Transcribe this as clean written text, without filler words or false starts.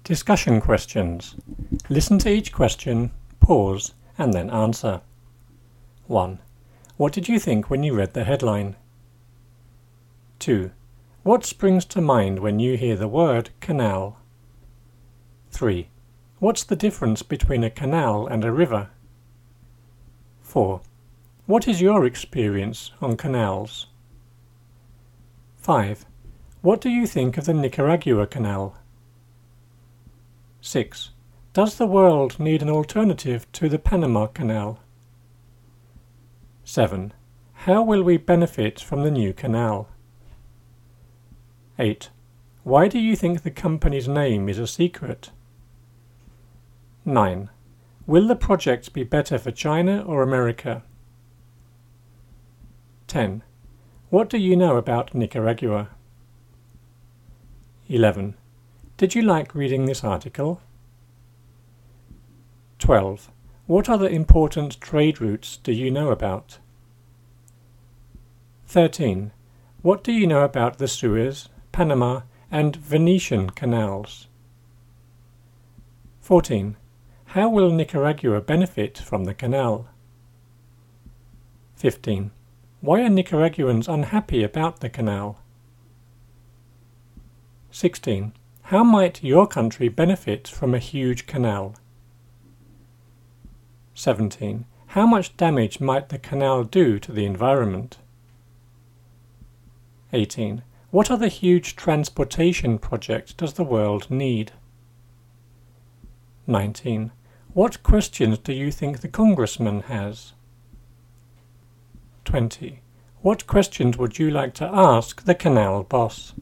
Discussion questions. Listen to each question, pause, and then answer. 1. What did you think when you read the headline? 2. What springs to mind when you hear the word canal? 3. What's the difference between a canal and a river? 4. What is your experience on canals? 5. What do you think of the Nicaragua Canal? 6. Does the world need an alternative to the Panama Canal? 7. How will we benefit from the new canal? 8. Why do you think the company's name is a secret? 9. Will the project be better for China or America? 10. What do you know about Nicaragua? 11. Did you like reading this article? 12. What other important trade routes do you know about? 13. What do you know about the Suez, Panama, and Venetian canals? 14. How will Nicaragua benefit from the canal? 15. Why are Nicaraguans unhappy about the canal? 16. How might your country benefit from a huge canal? 17. How much damage might the canal do to the environment? 18. What other huge transportation project does the world need? 19. What questions do you think the congressman has? 20. What questions would you like to ask the canal boss?